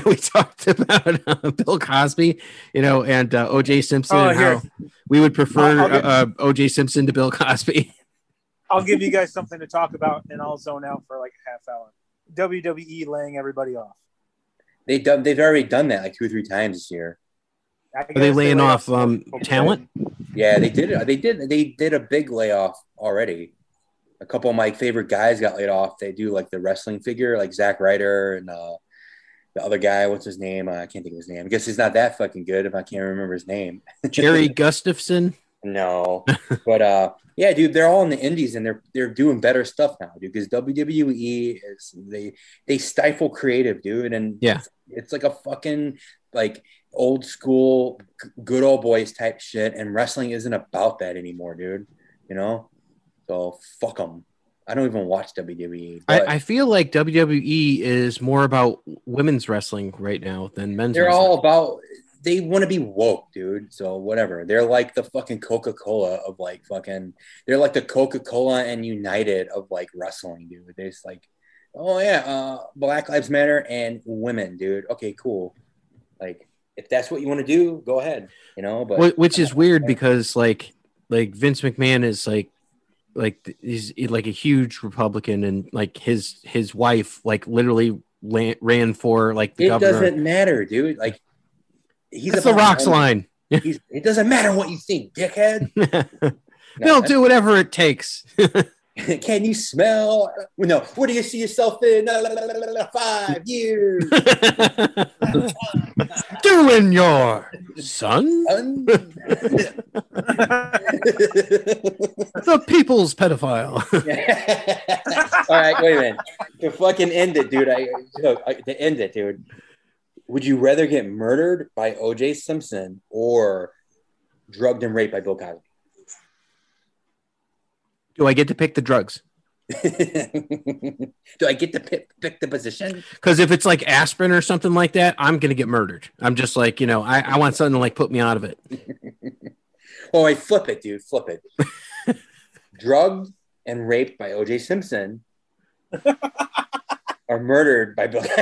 about Bill Cosby, and O.J. Simpson. And how we would prefer O.J. Simpson to Bill Cosby. I'll give you guys something to talk about, and I'll zone out for like a half hour. WWE laying everybody off. They've already done that like 2 or 3 times this year. Are they laying off talent? Yeah, they did it. They did a big layoff already. A couple of my favorite guys got laid off. They do like the wrestling figure, like Zack Ryder and the other guy. What's his name? I can't think of his name. I guess he's not that fucking good if I can't remember his name. Jerry Gustafson. No, but yeah, dude, they're all in the indies and they're doing better stuff now, dude. Because WWE is they stifle creative, dude, and it's like a fucking like old school good old boys type shit, and wrestling isn't about that anymore, dude. So fuck them. I don't even watch WWE. I feel like WWE is more about women's wrestling right now than men's. They're wrestling. all about. They want to be woke, dude. So whatever. They're like the fucking Coca-Cola of like fucking. They're like the Coca-Cola and United of like wrestling, dude. They're just like, oh yeah, Black Lives Matter and women, dude. Okay, cool. Like if that's what you want to do, go ahead. But which is weird because like Vince McMahon is like he's like a huge Republican, and like his wife like literally ran for like the governor. It doesn't matter, dude. Like. That's the Rock's line. It doesn't matter what you think, dickhead. They'll do whatever it takes. Can you smell? No. Where do you see yourself in 5 years? Doing your son? The people's pedophile. All right, wait a minute. To fucking end it, dude. To end it, dude. Would you rather get murdered by O.J. Simpson or drugged and raped by Bill Cosby? Do I get to pick the drugs? Do I get to pick the position? Because if it's like aspirin or something like that, I'm going to get murdered. I'm just like, I want something to like put me out of it. Oh, I flip it, dude. Flip it. Drugged and raped by O.J. Simpson. Or murdered by Bill.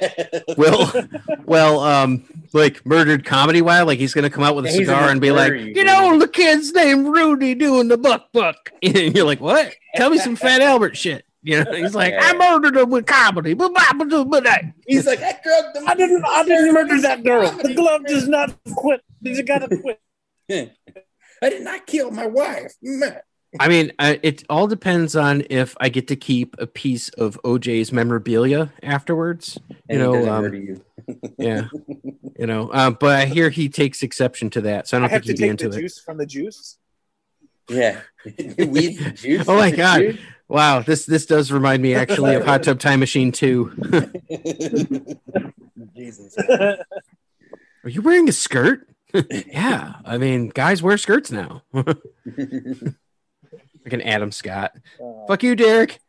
Like murdered comedy wise, like he's gonna come out with a cigar and be like, the kid's named Rudy doing the buck. And you're like, what? Tell me some Fat Albert shit. He's like, I murdered him with comedy. He's like, I drugged him. I didn't murder that girl. The glove does not quit. He's gotta quit. I did not kill my wife. I mean, it all depends on if I get to keep a piece of OJ's memorabilia afterwards. Yeah, but I hear he takes exception to that, so I don't think he'd be into it. Juice from the juice. Yeah, weed juice. Oh my god! Juice? Wow, this does remind me actually of Hot Tub Time Machine 2. Jesus, are you wearing a skirt? Yeah, I mean, guys wear skirts now. Like an Adam Scott. Fuck you, Derek.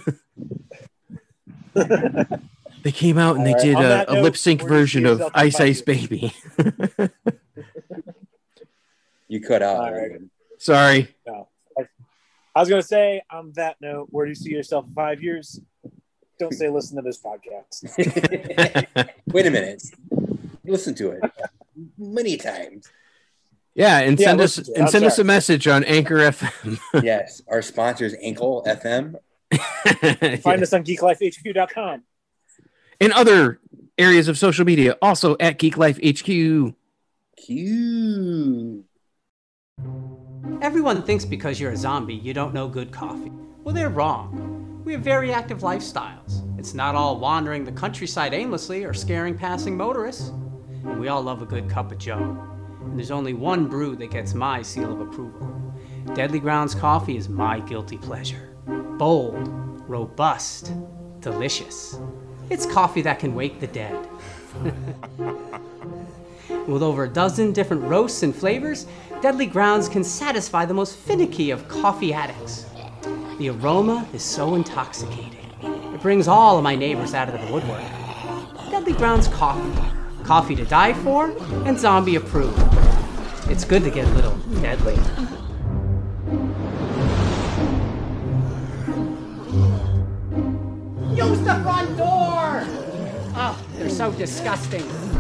They came out and they did a lip sync version of Ice Ice Baby. You cut out. Right. Sorry. No. I was going to say, on that note, where do you see yourself in 5 years? Don't say listen to this podcast. Wait a minute. Listen to it many times. Yeah, and send us a message on Anchor FM. Yes, our sponsor is Ankle FM, Find us on geeklifehq.com. And other areas of social media, also at Geek Life HQ. Q. Everyone thinks because you're a zombie, you don't know good coffee. Well, they're wrong. We have very active lifestyles. It's not all wandering the countryside aimlessly or scaring passing motorists. And we all love a good cup of joe. And there's only one brew that gets my seal of approval. Deadly Grounds coffee is my guilty pleasure. Bold, robust, delicious. It's coffee that can wake the dead. With over a dozen different roasts and flavors, Deadly Grounds can satisfy the most finicky of coffee addicts. The aroma is so intoxicating. It brings all of my neighbors out of the woodwork. Deadly Grounds coffee. Coffee to die for and zombie approved. It's good to get a little deadly. Use the front door! Oh, they're so disgusting.